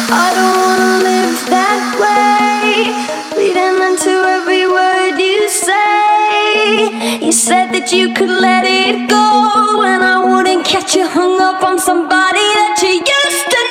I don't wanna live that way, reading into every word you say. You said that you could let it go, and I wouldn't catch you hung up on somebody that you used to